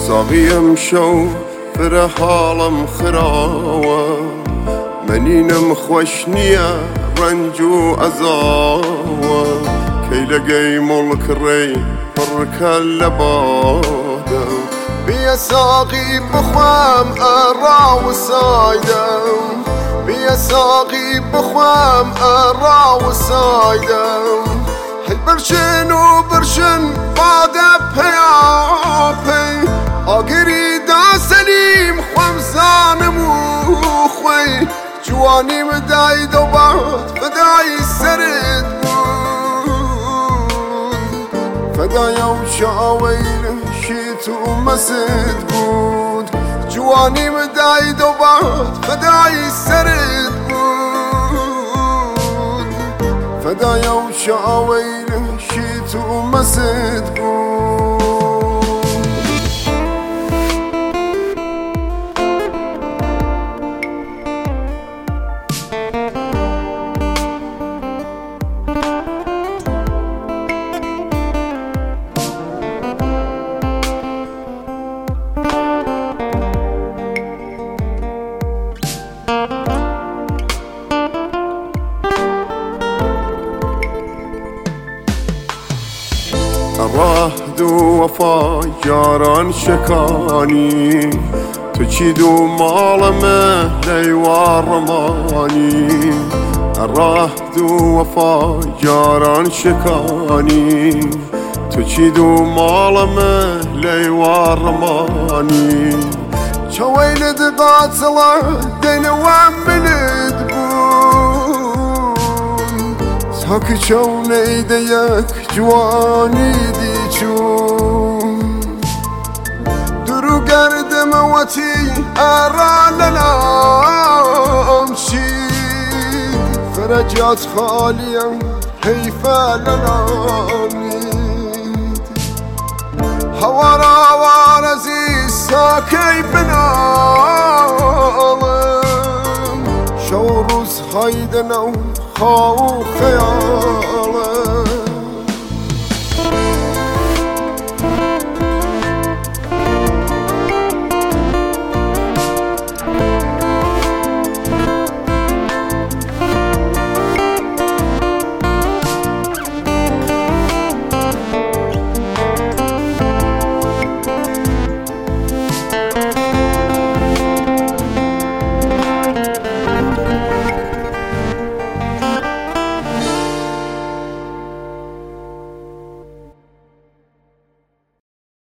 ساقیم شو فر حالم خراوه منینم خوش نیه رنج و عذاوه کی لگی ملک ری پرکل لباده بیا ساقی بخوام ارا و سایدم بیا ساقی بخوام ارا و سایدم هی برشن و برشن باد پیا پی آگری دا سلیم خوام زانم و خوی جوانی مدای دو باد فدای سرد بود فدایا و شاویل شیت و مسد بود جوانی مدای دو باد فدای سرد بود فدایا و شاویل شیت و مسد بود راه دو وفا یاران شکانی تو چی دو مالمه لیوار رمانی راه دو وفا یاران شکانی تو چی دو مالمه لیوار رمانی چویلد قاتله دین واملد ساک چونه ده یک جوانی دی چون درو گردم وطی ارا للام شید فرجات خالیم حیفه للامید هوارا وارزی ساکی بنالم شو روز خایدنو خواو خیالم